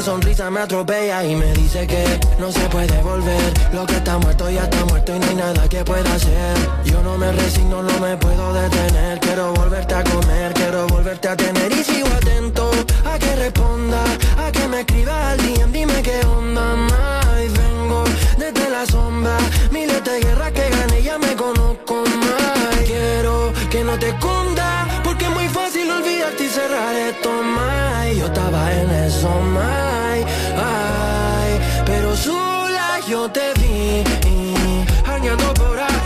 sonrisa me atropella y me dice que no se puede volver. Lo que está muerto ya está muerto y no hay nada que pueda hacer. Yo no me resigno, no me puedo detener. Quiero volverte a comer, quiero volverte a tener. Y sigo atento a que responda, a que me escriba al DM, dime qué onda más. Y vengo desde la sombra, miles de guerras que gané, ya me conozco más. Quiero que no te escondas, porque es muy fácil olvidarte y cerrar esto más. Yo estaba en eso más, ay, pero sola yo te vi, arneando por ahí.